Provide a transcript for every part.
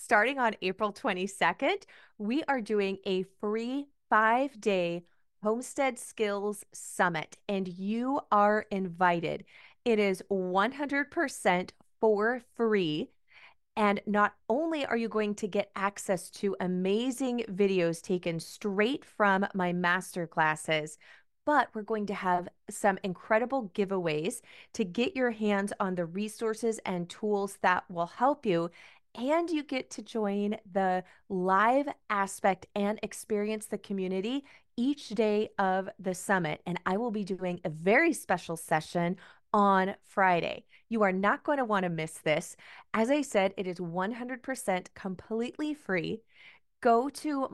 starting on April 22nd, we are doing a free 5-day Homestead Skills Summit, and you are invited. It is 100% for free. And not only are you going to get access to amazing videos taken straight from my master classes, but we're going to have some incredible giveaways to get your hands on the resources and tools that will help you. And you get to join the live aspect and experience the community each day of the summit. And I will be doing a very special session on Friday. You are not going to want to miss this. As I said, it is 100% completely free. Go to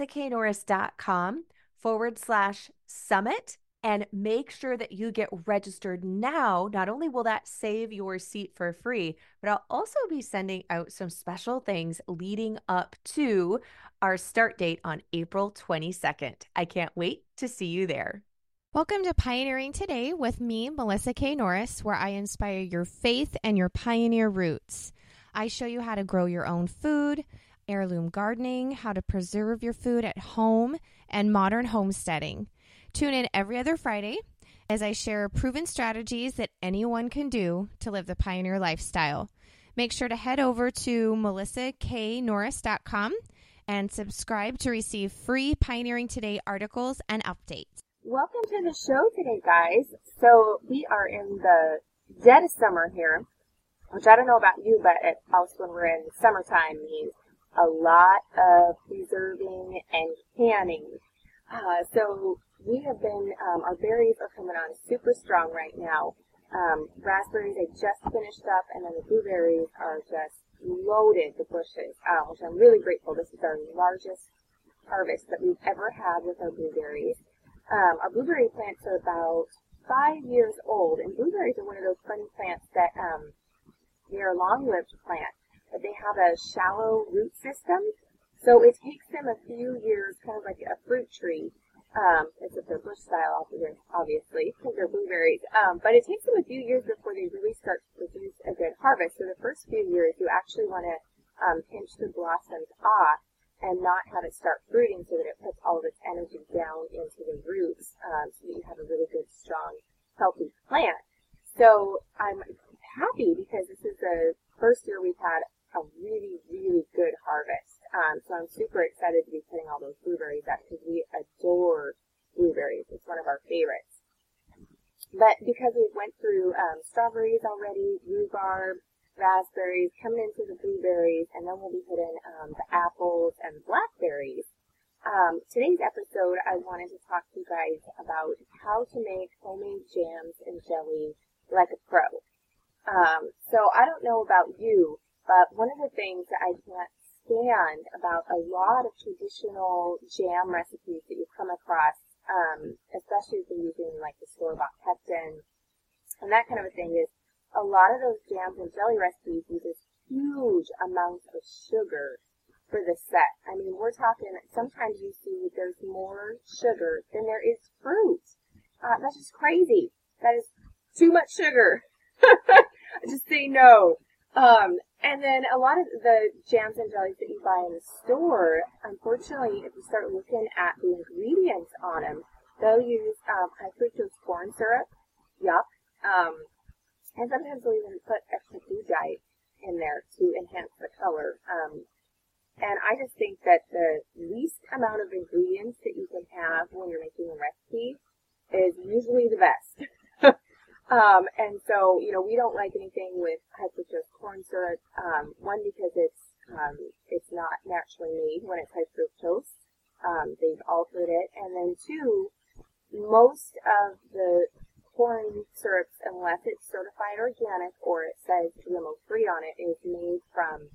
melissaknorris.com/summit and make sure that you get registered now. Not only will that save your seat for free, but I'll also be sending out some special things leading up to our start date on April 22nd. I can't wait to see you there. Welcome to Pioneering Today with me, Melissa K. Norris, where I inspire your faith and your pioneer roots. I show you how to grow your own food, heirloom gardening, how to preserve your food at home, and modern homesteading. Tune in every other Friday as I share proven strategies that anyone can do to live the pioneer lifestyle. Make sure to head over to melissaknorris.com and subscribe to receive free Pioneering Today articles and updates. Welcome to the show today, guys. So we are in the dead of summer here, which I don't know about you, but at us when we're in summertime means a lot of preserving and canning. So we have been, our berries are coming on super strong right now. Raspberries I just finished up, and then the blueberries are just loaded, the bushes, which I'm really grateful. This is our largest harvest that we've ever had with our blueberries. Our blueberry plants are about 5 years old, and blueberries are one of those funny plants that they are a long-lived plant, but they have a shallow root system, so it takes them a few years, kind of like a fruit tree, except they're bush style, obviously, because they're blueberries, but it takes them a few years before they really start to produce a good harvest. So the first few years, you actually want to pinch the blossoms off and not have it start fruiting so that it puts all of its energy down into the roots, so that you have a really good, strong, healthy plant. So I'm happy because this is the first year we've had a really, really good harvest. So I'm super excited to be putting all those blueberries out because we adore blueberries. It's one of our favorites. But because we went through strawberries already, rhubarb, raspberries, coming into the blueberries, and then we'll be hitting the apples and blackberries. Today's episode, I wanted to talk to you guys about how to make homemade jams and jelly like a pro. So I don't know about you, but one of the things that I can't stand about a lot of traditional jam recipes that you come across, especially if you're using like the store-bought pectin and that kind of a thing, is a lot of those jams and jelly recipes use huge amounts of sugar for the set. I mean, we're talking, sometimes you see there's more sugar than there is fruit. That's just crazy. That is too much sugar. I just say no. And then a lot of the jams and jellies that you buy in the store, unfortunately, if you start looking at the ingredients on them, they'll use high fructose corn syrup. Yuck. And sometimes they'll even put extra Fugite in there to enhance the color. And I just think that the least amount of ingredients that you can have when you're making a recipe is usually the best. And so, you know, we don't like anything with high fructose corn syrup. One, because it's not naturally made when it's high fructose. They've altered it. And then two, most of the corn syrups, unless it's certified organic or it says GMO-free on it, is made from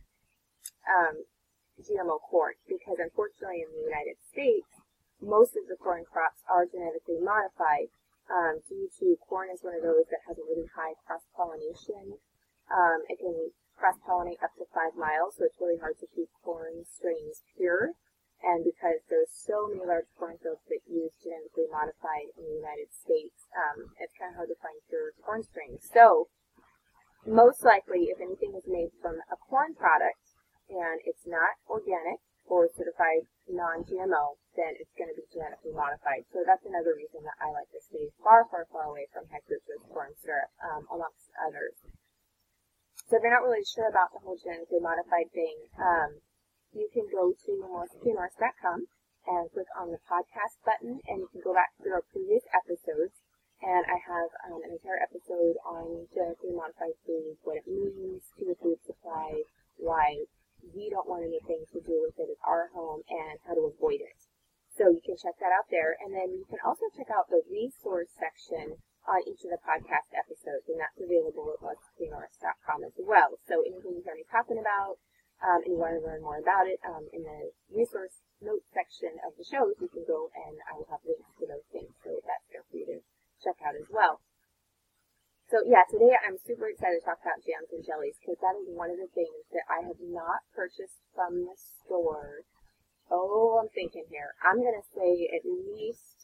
GMO corn, because unfortunately in the United States, most of the corn crops are genetically modified due to corn is one of those that has a really high cross-pollination. It can cross-pollinate up to 5 miles, so it's really hard to keep corn strains pure. And because there's so many large cornfields that use genetically modified in the United States, it's kind of hard to find pure corn strains. So, most likely, if anything is made from a corn product, and it's not organic or certified non-GMO, then it's going to be genetically modified. So that's another reason that I like to stay far, far, far away from high fructose corn syrup, amongst others. So if you're not really sure about the whole genetically modified thing, you can go to melissaknorris.com and click on the podcast button, and you can go back through our previous episodes. And I have an entire episode on genetically modified foods, what it means to the food supply, why we don't want anything to do with it at our home, and how to avoid it. So you can check that out there. And then you can also check out the resource section on each of the podcast episodes, and that's available at melissaknorris.com as well. So anything you hear me talking about, and you want to learn more about it, in the resource notes section of the shows, you can go and I will have links to those things, so that's there for you to check out as well. So yeah, today I'm super excited to talk about jams and jellies, because that is one of the things that I have not purchased from the store. Oh, I'm thinking here. I'm going to say at least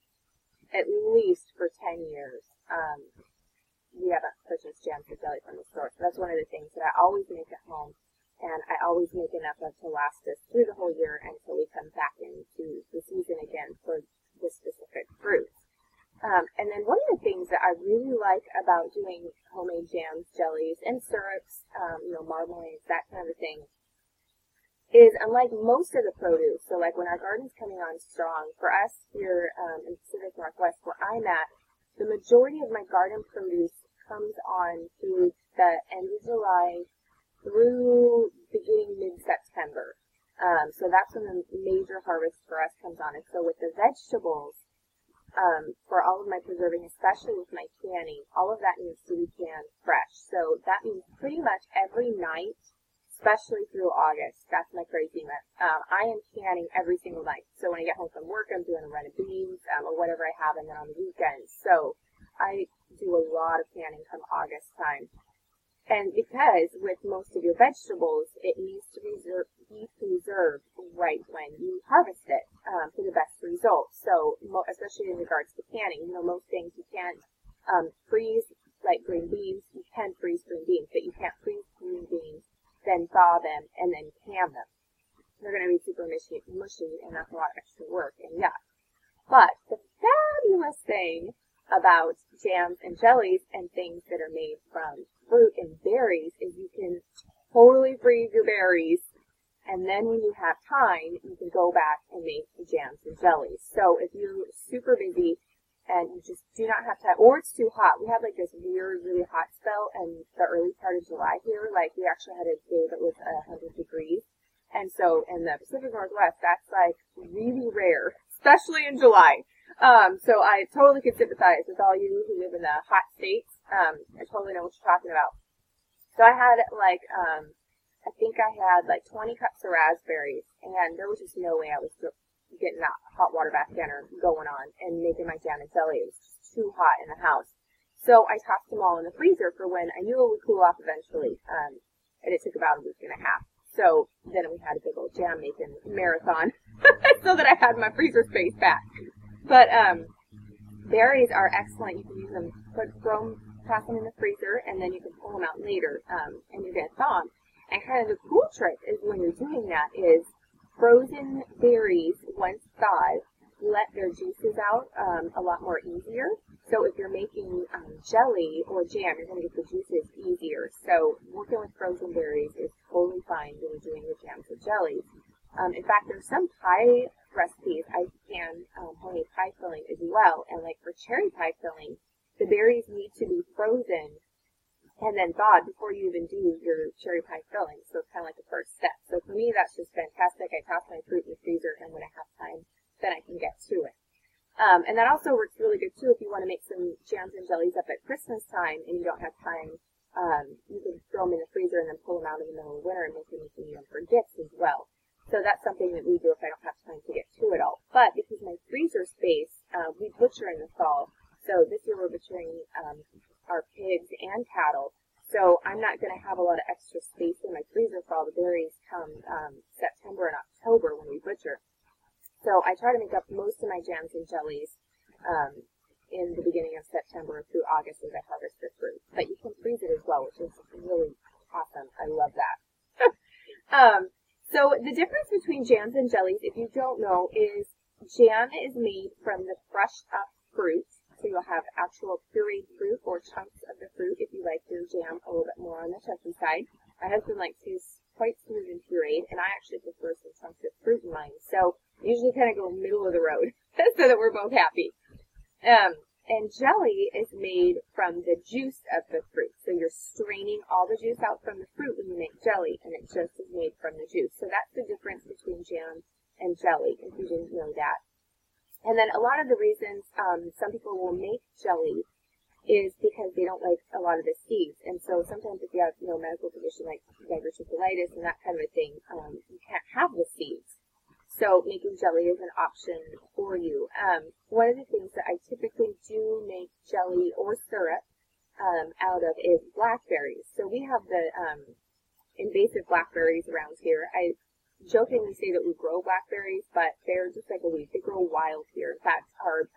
for 10 years, we haven't purchased jams or jelly from the store. So that's one of the things that I always make at home, and I always make enough of to last us through the whole year until we come back into the season again for this specific fruits. And then one of the things that I really like about doing homemade jams, jellies, and syrups, marmalades, that kind of a thing, is unlike most of the produce, so like when our garden's coming on strong, for us here in the Pacific Northwest where I'm at, the majority of my garden produce comes on through the end of July through beginning mid-September. So that's when the major harvest for us comes on. And so with the vegetables, for all of my preserving, especially with my canning, all of that needs to be canned fresh. So that means pretty much every night, especially through August, that's my crazy month, I am canning every single night. So when I get home from work, I'm doing a run of beans, or whatever I have, and then on the weekends. So I do a lot of canning from August time. And because with most of your vegetables, it needs to be preserved right when you harvest it for the best results. So especially in regards to canning, most things you can't freeze, like green beans. You can freeze green beans, but you can't freeze green beans, then thaw them, and then can them. They're going to be super mushy, and that's a lot of extra work, and yuck. But the fabulous thing about jams and jellies and things that are made from fruit and berries is you can totally freeze your berries, and then when you have time, you can go back and make the jams and jellies. So if you're super busy and you just do not have time, or it's too hot, we had like this weird, really hot spell in the early part of July here. Like we actually had a day that was 100 degrees. And so in the Pacific Northwest, that's like really rare, especially in July. So I totally could sympathize with all you who live in the hot states. I totally know what you're talking about. So I had I think I had like 20 cups of raspberries, and there was just no way I was getting that hot water bath dinner going on and making my jam and jelly. It was just too hot in the house. So I tossed them all in the freezer for when I knew it would cool off eventually. And it took about a week and a half. So then we had a big old jam making marathon so that I had my freezer space back. But berries are excellent. You can use them, toss them in the freezer, and then you can pull them out later, and you're going to thaw them. And kind of the cool trick is when you're doing that is frozen berries, once thawed, let their juices out a lot more easier. So if you're making jelly or jam, you're going to get the juices easier. So working with frozen berries is totally fine when you're doing your jams or jellies. In fact, there's some pie recipes I can homemade pie filling as well. And like for cherry pie filling, the berries need to be frozen and then thawed before you even do your cherry pie filling. So it's kind of like the first step. So for me, that's just fantastic. I toss my fruit in the freezer, and when I have time, then I can get to it. And that also works really good too if you want to make some jams and jellies up at Christmas time and you don't have time. You can throw them in the freezer and then pull them out in the middle of winter and make them for gifts as well. So that's something that we do if I don't have time to get to it all. But because my freezer space, we butcher in the fall. So this year we're butchering our pigs and cattle. So I'm not going to have a lot of extra space in my freezer for all the berries come September and October when we butcher. So I try to make up most of my jams and jellies in the beginning of September through August as I harvest the fruit. But you can freeze it as well, which is really awesome. I love that. So the difference between jams and jellies, if you don't know, is jam is made from the crushed up fruit. So you'll have actual pureed fruit or chunks of the fruit if you like your jam a little bit more on the chunky side. My husband likes his quite smooth and pureed, and I actually prefer some chunks of fruit in mine. So I usually kind of go middle of the road so that we're both happy. And jelly is made from the juice of the fruit. So you're straining all the juice out from the fruit when you make jelly, and it just is made from the juice. So that's the difference between jam and jelly, if you didn't know that. And then a lot of the reasons some people will make jelly is because they don't like a lot of the seeds. And so sometimes if you have, medical condition like diverticulitis and that kind of a thing, you can't have the seeds. So making jelly is an option for you. One of the things that I typically do make jelly or syrup out of is blackberries. So we have the invasive blackberries around here. I jokingly say that we grow blackberries, but they're just like a weed. They grow wild here. In fact, our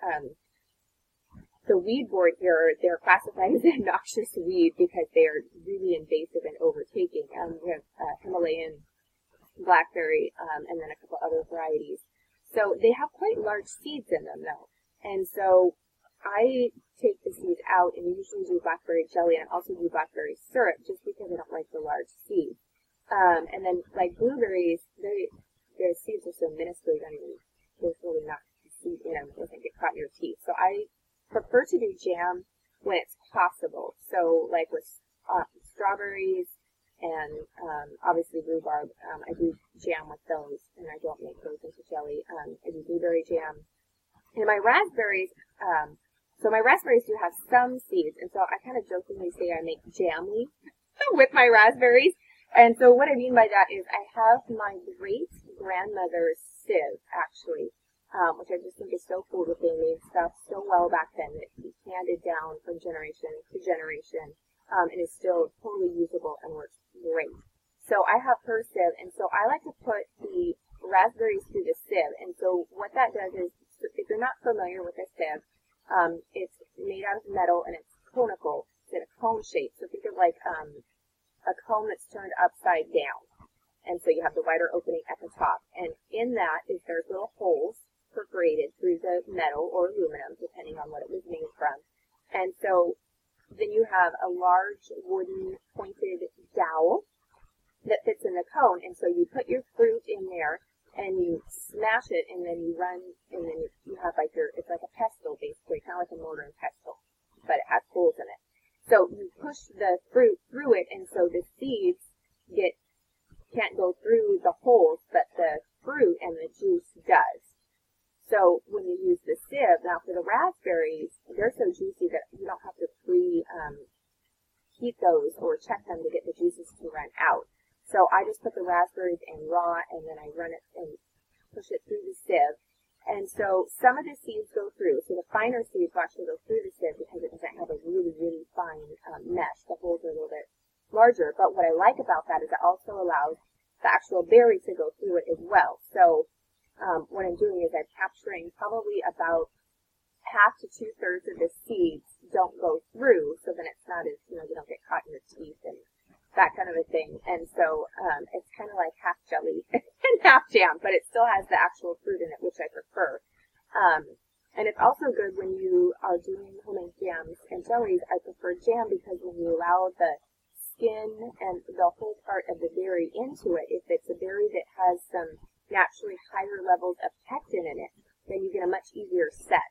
the weed board here, they're classified as a noxious weed because they are really invasive and overtaking. We have Himalayan blackberry, and then a couple other varieties. So they have quite large seeds in them though. And so I take the seeds out and usually do blackberry jelly, and I also do blackberry syrup just because I don't like the large seeds. And then like blueberries, their seeds are so minuscule there's really not a seed in them. It doesn't get caught in your teeth. So I prefer to do jam when it's possible. So like with strawberries, and obviously rhubarb, I do jam with those, and I don't make those into jelly. I do blueberry jam. And my raspberries, so my raspberries do have some seeds, and so I kind of jokingly say I make jamly with my raspberries. And so what I mean by that is I have my great-grandmother's sieve, actually, which I just think is so cool that they made stuff so well back then that it handed down from generation to generation. And is still totally usable and works great. So I have her sieve, and so I like to put the raspberries through the sieve. And so what that does is, if you're not familiar with a sieve, it's made out of metal and it's conical. It's in a cone shape. So think of like a cone that's turned upside down. And so you have the wider opening at the top. And in that is there's little holes perforated through the metal or aluminum, depending on what it was made from. And so then you have a large wooden pointed dowel that fits in the cone, and so you put your fruit in there and you smash it, and then you run, and then you have like it's like a pestle basically, kind of like a mortar and pestle, but it has holes in it. So you push the fruit through it, and so the seeds can't go through the holes, but the fruit and the juice does. So when you use the sieve, now for the raspberries, they're so juicy that you don't have to heat those or check them to get the juices to run out. So I just put the raspberries in raw, and then I run it and push it through the sieve. And so some of the seeds go through. So the finer seeds will actually go through the sieve because it doesn't have a really, really fine mesh. The holes are a little bit larger. But what I like about that is it also allows the actual berry to go through it as well. So what I'm doing is I'm capturing probably about half to 2/3 of the seeds don't go through, so then it's not as, they don't get caught in your teeth and that kind of a thing. And so it's kind of like half jelly and half jam, but it still has the actual fruit in it, which I prefer. And it's also good when you are doing homemade jams and jellies. I prefer jam because when you allow the skin and the whole part of the berry into it, if it's a berry that has some naturally higher levels of pectin in it, then you get a much easier set.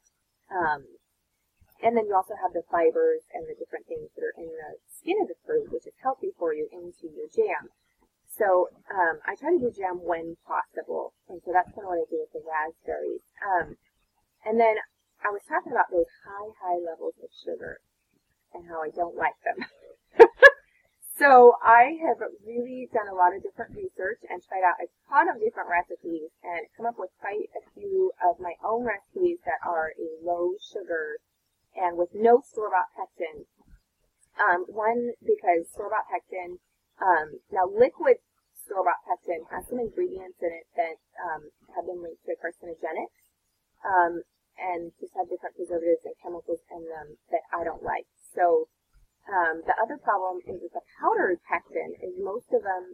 And then you also have the fibers and the different things that are in the skin of the fruit, which is healthy for you, into your jam. So I try to do jam when possible, and so that's kind of what I do with the raspberries. And then I was talking about those high levels of sugar and how I don't like them. So I have really done a lot of different research and tried out a ton of different recipes and come up with quite a few of my own recipes that are a low sugar and with no store-bought pectin. One, because store-bought pectin, now liquid store-bought pectin has some ingredients in it that have been linked to carcinogenics and just have different preservatives and chemicals in them that I don't like. So the other problem is that the powdered pectin is most of them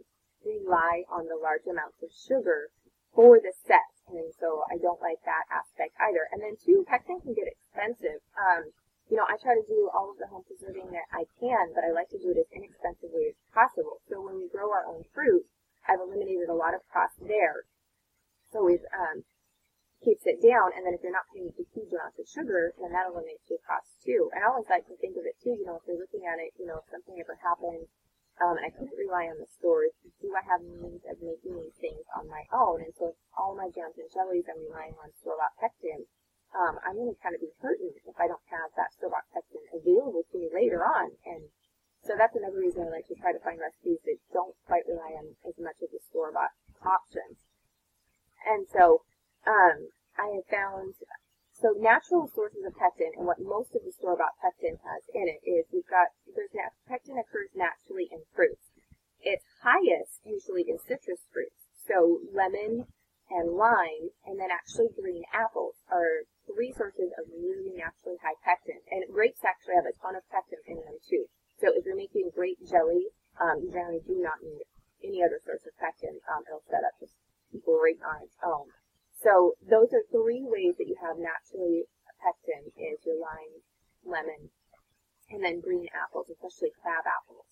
rely on the large amounts of sugar for the set. And so I don't like that aspect either. And then two, pectin can get expensive. I try to do all of the home preserving that I can, but I like to do it as inexpensively as possible. So when we grow our own fruit, I've eliminated a lot of cost there. So it keeps it down, and then if you're not putting huge amounts of sugar, then that eliminates your costs too. And I always like to think of it too, if you're looking at it, if something ever happened, and I couldn't rely on the stores, do I have means of making these things on my own? And so if all my jams and jellies I'm relying on store-bought pectin, I'm going to kind of be hurting if I don't have that store-bought pectin available to me later on. And so that's another reason I like to try to find recipes that don't quite rely on as much of the store-bought options. And so I have found, natural sources of pectin, and what most of the store-bought pectin has in it is pectin occurs naturally in fruits. It's highest usually in citrus fruits. So lemon and lime, and then actually green apples are three sources of really naturally high pectin. And grapes actually have a ton of pectin in them too. So if you're making grape jelly, you generally do not need any other source of pectin. It'll set up just great on its own. So those are three ways that you have naturally pectin is your lime, lemon, and then green apples, especially crab apples.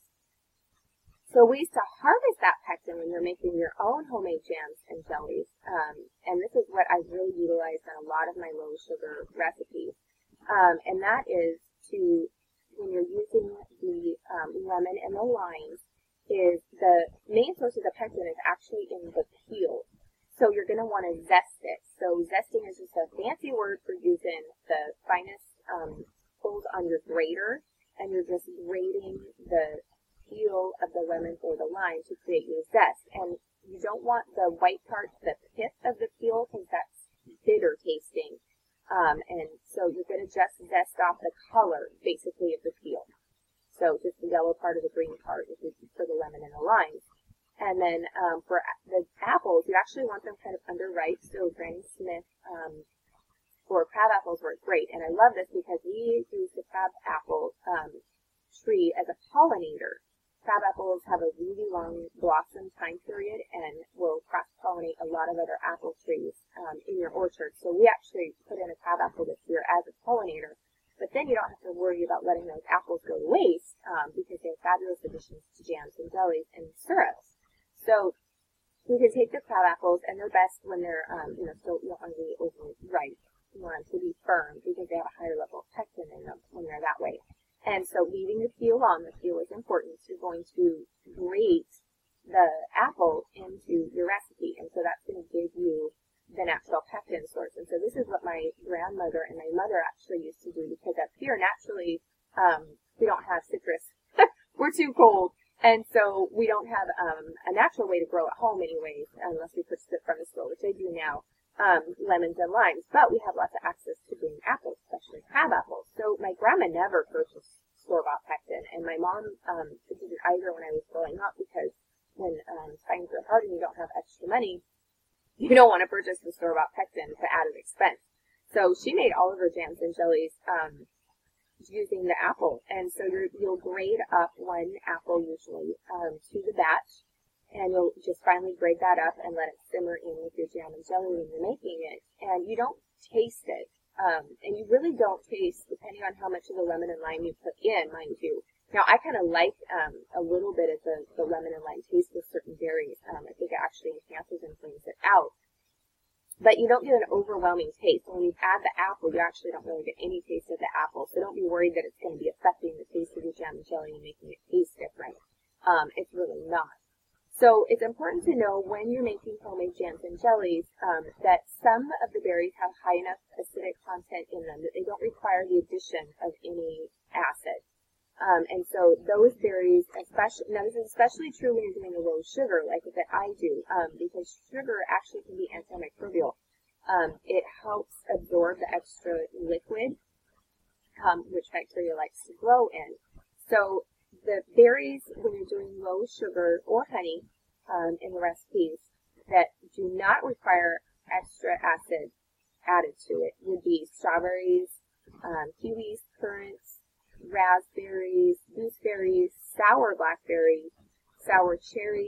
So ways to harvest that pectin when you're making your own homemade jams and jellies, and this is what I've really utilized in a lot of my low sugar recipes, and that is when you're using the lemon and the limes, is the main source of the pectin is actually in the peel. So you're going to want to zest it. So zesting is just a fancy word for using the finest pulls on your grater, and you're just grating the peel of the lemon or the lime to create your zest. And you don't want the white part, the pith of the peel, because that's bitter tasting. And so you're going to just zest off the color, basically, of the peel. So just the yellow part of the green part for the lemon and the lime. And then for the apples, you actually want them kind of underripe. So Granny Smith or crab apples work great. And I love this because we use the crab apple tree as a pollinator. Crab apples have a really long blossom time period and will cross-pollinate a lot of other apple trees in your orchard. So we actually put in a crab apple this year as a pollinator. But then you don't have to worry about letting those apples go to waste because they're fabulous additions to jams and jellies and syrups. So we can take the crab apples, and they're best when they're, still, you don't want to be overripe. You want them to be firm because they have a higher level of pectin in them when they're that way. And so leaving the peel on, the peel is important. You're going to grate the apple into your recipe, and so that's going to give you the natural pectin source. And so this is what my grandmother and my mother actually used to do, because up here naturally we don't have citrus. We're too cold. And so we don't have a natural way to grow at home anyways, unless we purchase it from the store, which I do now, lemons and limes. But we have lots of access to green apples, especially crab apples. So my grandma never purchased store-bought pectin, and my mom didn't either when I was growing up, because when times are hard and you don't have extra money, you don't want to purchase the store-bought pectin for added expense. So she made all of her jams and jellies using the apple, and so you'll grate up one apple usually to the batch, and you'll just finally grate that up and let it simmer in with your jam and jelly when you're making it, and you don't taste it, and you really don't taste, depending on how much of the lemon and lime you put in, mind you. Now I kind of like a little bit of the lemon and lime taste with certain berries. I think it actually enhances and brings it out. But you don't get an overwhelming taste. When you add the apple, you actually don't really get any taste of the apple. So don't be worried that it's going to be affecting the taste of your jam and jelly and making it taste different. It's really not. So it's important to know when you're making homemade jams and jellies that some of the berries have high enough acidic content in them that they don't require the addition of any acid. And so those berries, now this is especially true when you're doing a low sugar, like that I do, because sugar actually can be antimicrobial. It helps absorb the extra liquid, which bacteria likes to grow in. So the berries, when you're doing low sugar or honey in the recipes that do not require extra acid added to it, would be strawberries, kiwis, currants, raspberries, gooseberries, sour blackberry, sour cherry,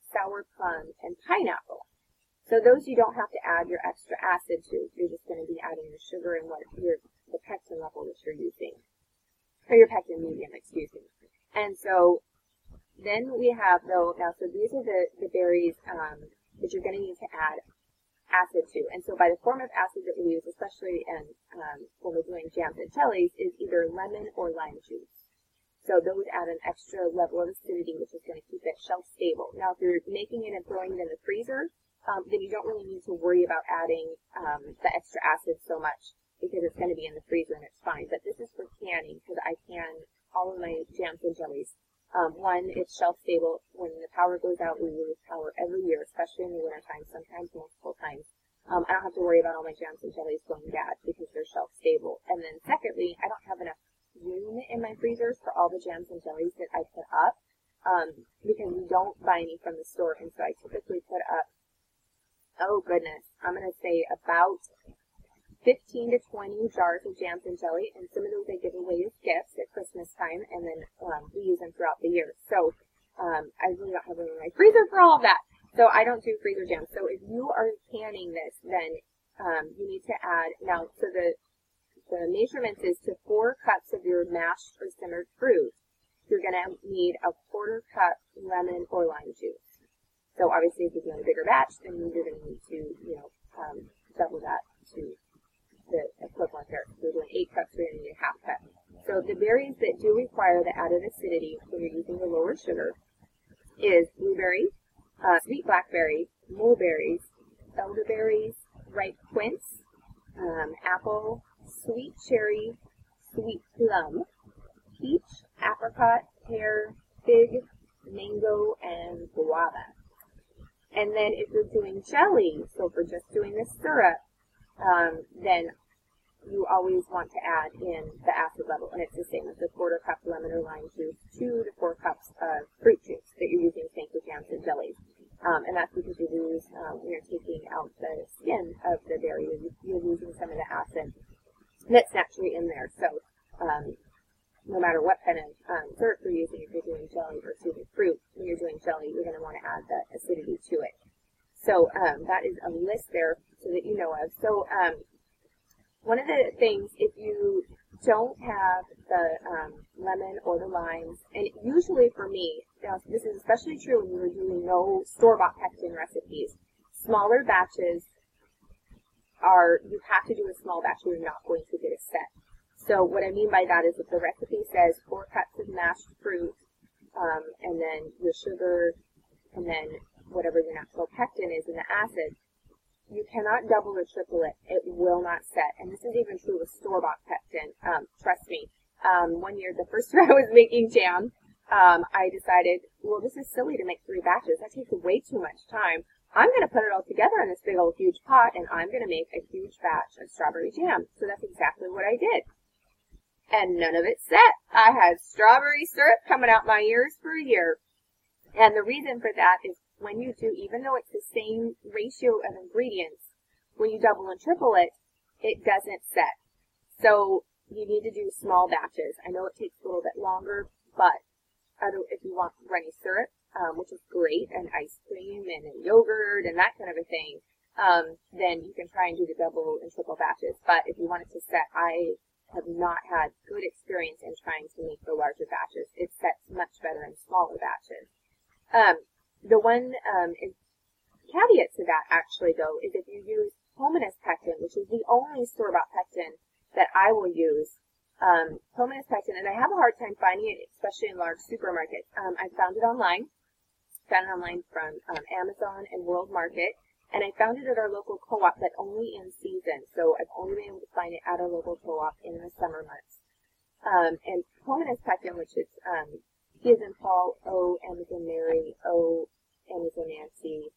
sour plum, and pineapple. So those you don't have to add your extra acid to. You're just going to be adding your sugar and the pectin level that you're using. Or your pectin medium, excuse me. And so then we have, so these are the berries that you're going to need to add acid to. And so by the form of acid that we use, especially when we're doing jams and jellies, is either lemon or lime juice. So those add an extra level of acidity, which is going to keep it shelf stable. Now, if you're making it and throwing it in the freezer, then you don't really need to worry about adding the extra acid so much, because it's going to be in the freezer and it's fine. But this is for canning, because I can all of my jams and jellies. One, it's shelf stable. When the power goes out, we lose power every year, especially in the wintertime, sometimes multiple times. I don't have to worry about all my jams and jellies going bad because they're shelf stable. And then secondly, I don't have enough room in my freezers for all the jams and jellies that I put up, because we don't buy any from the store. And so I typically put up, oh goodness, I'm going to say about 15 to 20 jars of jams and jelly, and some of those I give away as gifts at Christmas time, and then we use them throughout the year. So I really don't have room in my freezer for all of that. So I don't do freezer jams. So if you are canning this, then you need to add, now, so the measurements is to 4 cups of your mashed or simmered fruit, you're going to need a 1/4 cup lemon or lime juice. So obviously if you're doing a bigger batch, then you're going to need to, double that to the equivalent there. So we're doing 8 cups, we're going to need a 1/2 cup. So the berries that do require the added acidity when you're using the lower sugar is blueberry, sweet blackberry, mulberries, elderberries, ripe quince, apple, sweet cherry, sweet plum, peach, apricot, pear, fig, mango, and guava. And then if you're doing jelly, so if we're just doing the syrup, then you always want to add in the acid level, and it's the same as the 1/4 cup lemon or lime juice, 2 to 4 cups of fruit juice that you're using to make your jams and jellies. And that's because you lose, when you're taking out the skin of the berry, you're losing some of the acid that's naturally in there. So no matter what kind of syrup you're using, if you're doing jelly or fruit, when you're doing jelly, you're going to want to add the acidity to it. So that is a list there so that you know of. So one of the things, if you don't have the lemon or the limes, and usually for me, this is especially true when you're doing no store-bought pectin recipes, smaller batches you have to do a small batch or you're not going to get a set. So what I mean by that is if the recipe says 4 cups of mashed fruit, and then your sugar, and then whatever your natural pectin is in the acid, you cannot double or triple it. It will not set. And this is even true with store-bought pectin. Trust me. One year, the first year I was making jam, I decided, well, this is silly to make 3 batches. That takes way too much time. I'm going to put it all together in this big old huge pot, and I'm going to make a huge batch of strawberry jam. So that's exactly what I did. And none of it set. I had strawberry syrup coming out my ears for a year. And the reason for that is when you do, even though it's the same ratio of ingredients, when you double and triple it, it doesn't set. So you need to do small batches. I know it takes a little bit longer, but if you want runny syrup, which is great, and ice cream and yogurt and that kind of a thing, then you can try and do the double and triple batches. But if you want it to set, I have not had good experience in trying to make the larger batches. It sets much better in smaller batches. The one caveat to that, actually, though, is if you use Homanus pectin, which is the only store-bought pectin that I will use, Homanus pectin, and I have a hard time finding it, especially in large supermarkets. I found it online. From Amazon and World Market, and I found it at our local co-op, but only in season. So I've only been able to find it at our local co-op in the summer months. And Homanus pectin, which is P as in Paul, O, M as in Mary, O, N as in Nancy,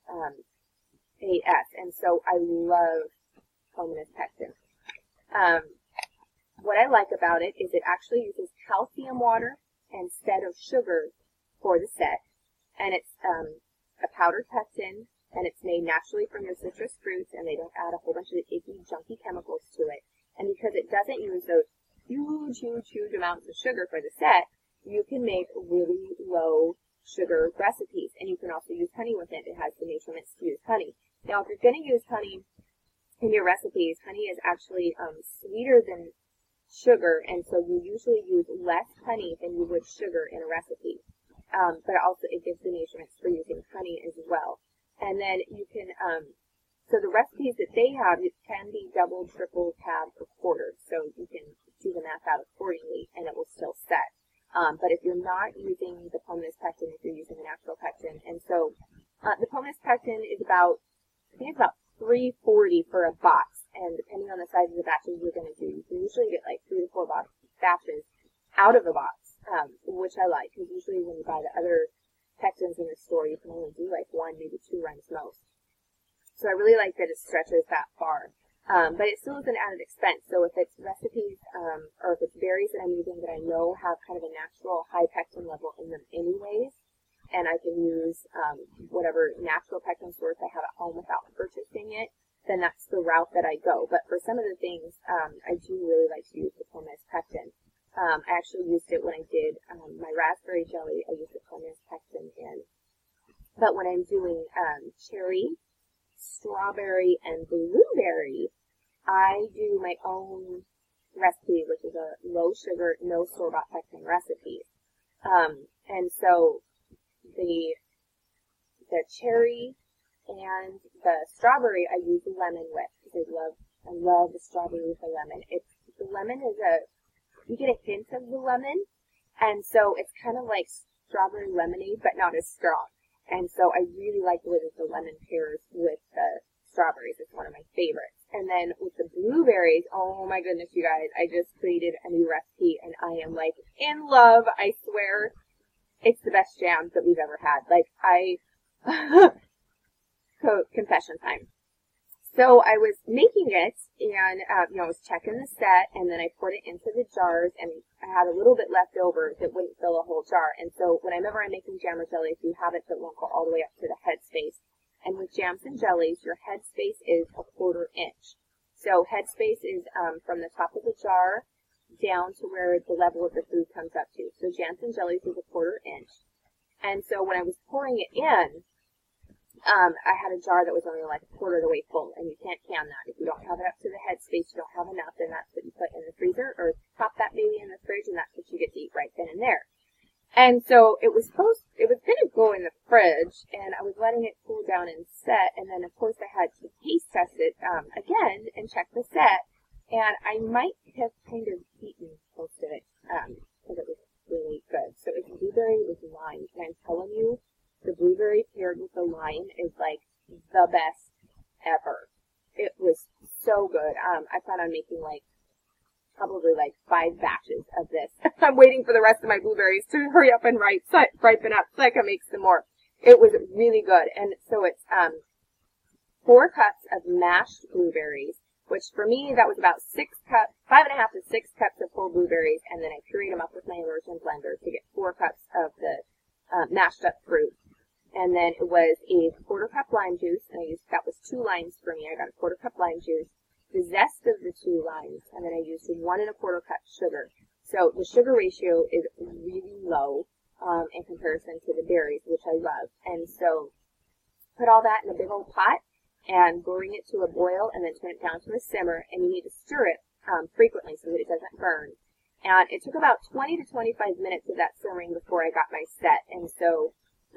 A-S. And so I love Homanus pectin. What I like about it is it actually uses calcium water instead of sugar for the set. And it's a powdered pectin, and it's made naturally from your citrus fruits, and they don't add a whole bunch of icky, junky chemicals to it. And because it doesn't use those huge amounts of sugar for the set, you can make really low sugar recipes. and you can also use honey with it. It has the measurements to use honey. Now, if you're going to use honey in your recipes, honey is actually sweeter than sugar, and so you usually use less honey than you would sugar in a recipe. But also it gives the measurements for using honey as well. And then you can, so the recipes that they have, it can be double, triple, tab, or quarter. So you can do the math out accordingly, and it will still set. But if you're not using the pomace pectin, if you're using the natural pectin, and so the pomace pectin is about, I think it's about $3.40 for a box, and depending on the size of the batches you're going to do, you can usually get like 3 to 4 batches out of a box, which I like, because usually when you buy the other pectins in the store, you can only do like 1, maybe 2 runs most. So I really like that it stretches that far. But it still is an added expense. So if it's recipes, or if it's berries that I'm using that I know have kind of a natural high pectin level in them anyways, and I can use whatever natural pectin source I have at home without purchasing it, then that's the route that I go. But for some of the things, I do really like to use the pomace pectin. I actually used it when I did my raspberry jelly. I used the pomace pectin in. But when I'm doing cherry, strawberry, and blueberry, I do my own recipe, which is a low sugar, no store-bought pectin recipe. And so the cherry and the strawberry I use lemon with, because I love the strawberry with the lemon. The lemon is you get a hint of the lemon, and so it's kind of like strawberry lemonade, but not as strong. And so I really like the way that the lemon pairs with the strawberries. It's one of my favorites. And then with the blueberries, oh my goodness, you guys, I just created a new recipe, and I am like in love. I swear, it's the best jams that we've ever had. Like confession time. So I was making it, and I was checking the set, and then I poured it into the jars, and I had a little bit left over that wouldn't fill a whole jar. And so whenever I'm making jam or jelly, if you have it that won't go all the way up to the head space, and with jams and jellies, your head space is a 1/4 inch. So head space is from the top of the jar down to where the level of the food comes up to. So jams and jellies is a 1/4 inch. And so when I was pouring it in, I had a jar that was only like 1/4 of the way full, and you can't can that. If you don't have it up to the head space, you don't have enough, then that's what you put in the freezer, or pop that baby in the fridge, and that's what you get to eat right then and there. And so it was going to go in the fridge, and I was letting it cool down and set, and then of course I had to taste test it, again, and check the set, and I might have kind of eaten most of it, because it was really good. So it's blueberry with lime, and I'm telling you, the blueberry paired with the lime is like the best ever. It was so good. I plan on making probably 5 batches of this. I'm waiting for the rest of my blueberries to hurry up and ripen up so I can make some more. It was really good. And so it's 4 cups of mashed blueberries, which for me that was about 5.5 to 6 cups of whole blueberries, and then I pureed them up with my immersion blender to get 4 cups of the mashed up fruit. And then it was a 1/4 cup lime juice, and that was 2 limes for me. I got a 1/4 cup lime juice, the zest of the 2 limes, and then I used 1 1/4 cup sugar. So the sugar ratio is really low in comparison to the berries, which I love. And so put all that in a big old pot and bring it to a boil, and then turn it down to a simmer, and you need to stir it frequently so that it doesn't burn. And it took about 20 to 25 minutes of that simmering before I got my set. And so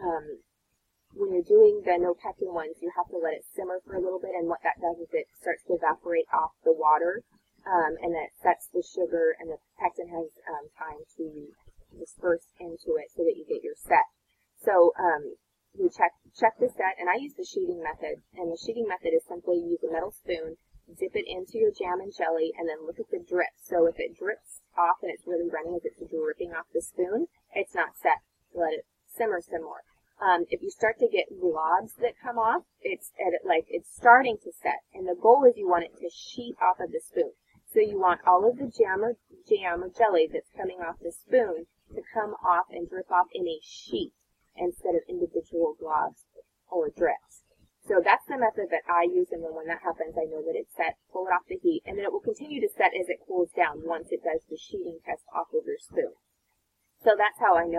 when you're doing the no pectin ones, you have to let it simmer for a little bit, and what that does is it starts to evaporate off the water, and then it sets the sugar, and the pectin has time to disperse into it so that you get your set. So you check the set, and I use the sheeting method, and the sheeting method is simply use a metal spoon, dip it into your jam and jelly, and then look at the drip. So if it drips off and it's really running as it's dripping off the spoon, it's not set. Let it simmer some more. If you start to get globs that come off, it's starting to set, and the goal is you want it to sheet off of the spoon. So you want all of the jam or jelly that's coming off the spoon to come off and drip off in a sheet instead of individual globs or drips. So that's the method that I use, and then when that happens, I know that it's set, pull it off the heat, and then it will continue to set as it cools down once it does the sheeting test off of your spoon. So that's how I know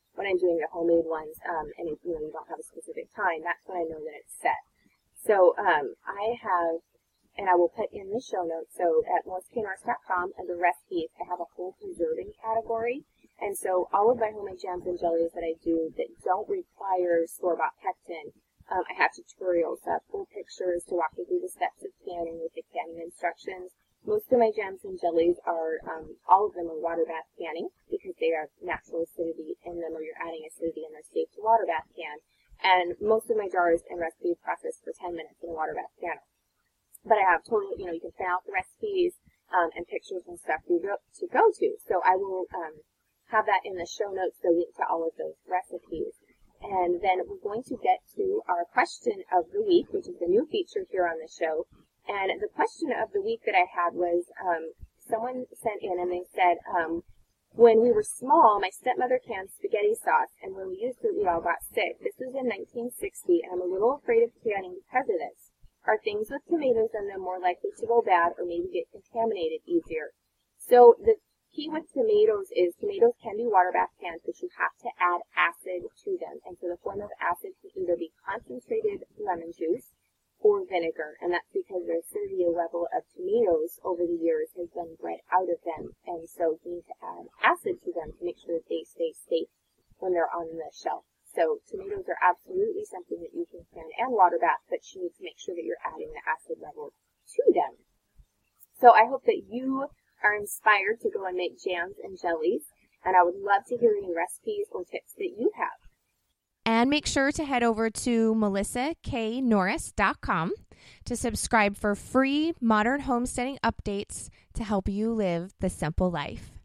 when I'm doing the homemade ones, and if, you don't have a specific time, that's when I know that it's set. So I have, and I will put in the show notes, so at melissaknorris.com under recipes, I have a whole preserving category. And so all of my homemade jams and jellies that I do that don't require store-bought pectin, I have tutorials, full pictures to walk you through the steps of canning with the canning instructions. Most of my jams and jellies are, all of them are water bath canning because they have natural acidity in them, or you're adding acidity and they're safe to water bath can. And most of my jars and recipes process for 10 minutes in a water bath canner. But I have total, you can print out the recipes and pictures and stuff to go to. So I will have that in the show notes, the link to all of those recipes. And then we're going to get to our question of the week, which is a new feature here on the show. And the question of the week that I had was, someone sent in and they said, when we were small, my stepmother canned spaghetti sauce, and when we used it, we all got sick. This was in 1960, and I'm a little afraid of canning because of this. Are things with tomatoes in them more likely to go bad or maybe get contaminated easier? So the key with tomatoes is tomatoes can be water bath canned, but you have to add acid to them. And so the form of acid can either be concentrated lemon juice or vinegar, and that's because the acidity level of tomatoes over the years has been bred out of them, and so you need to add acid to them to make sure that they stay safe when they're on the shelf. So tomatoes are absolutely something that you can can and water bath, but you need to make sure that you're adding the acid level to them. So I hope that you are inspired to go and make jams and jellies, and I would love to hear any recipes or tips that you have. And make sure to head over to melissaknorris.com to subscribe for free modern homesteading updates to help you live the simple life.